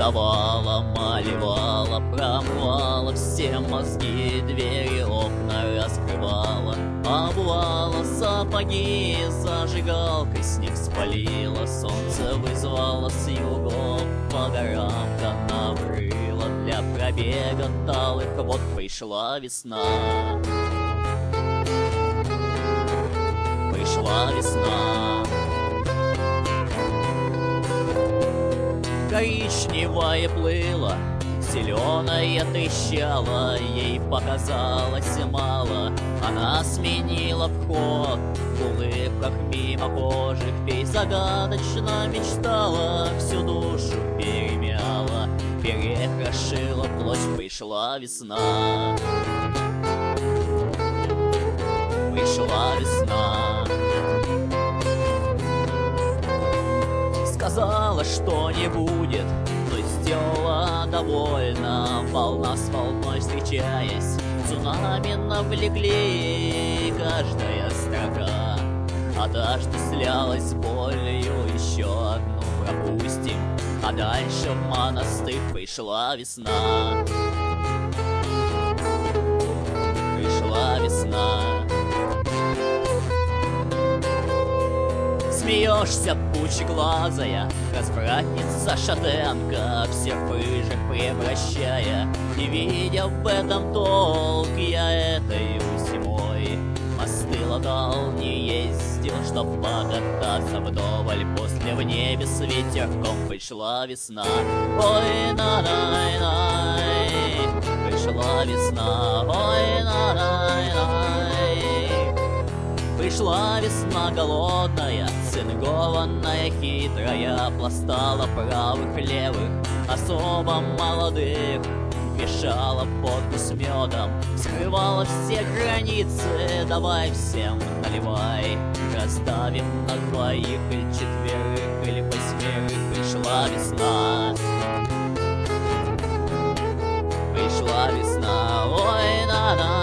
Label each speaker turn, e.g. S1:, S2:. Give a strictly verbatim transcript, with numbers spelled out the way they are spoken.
S1: давала, малевала, промывала все мозги, двери, окна раскрывала, обувала сапоги, зажигалкой снег спалила, солнце вызвало с югов, по горам да наврыла, для пробега талых вот пришла весна. Пришла весна. Коричневая плыла, зеленая трещала, ей показалось мало. Она сменила вход в улыбках мимо кожих фей, загадочно мечтала, всю душу перемяла, перекрошила плоть. Пришла весна. Пришла весна. Сказала, что не будет, но сделала довольно. Волна с волной встречаясь, цунами навлекли. Каждая строка отождествлялась с болью. Еще одну пропустим, а дальше в монастырь. Пришла весна. Пришла весна. Смеешься, пучеглазая, развратница шатенка, всех рыжих превращая, и видя в этом толк, я этой зимой остыла, дал, не ездил, чтоб покататься вдоволь. После в небе с ветерком пришла весна. Ой, на-най-най, пришла весна. Ой, на-най-най. Пришла весна голодная, цингованная, хитрая, пластала правых, левых, особо молодых, мешала водку с медом, скрывала все границы. Давай всем наливай, расставим на двоих или четверых, или восьмерых. Пришла весна. Пришла весна. Ой, на-на.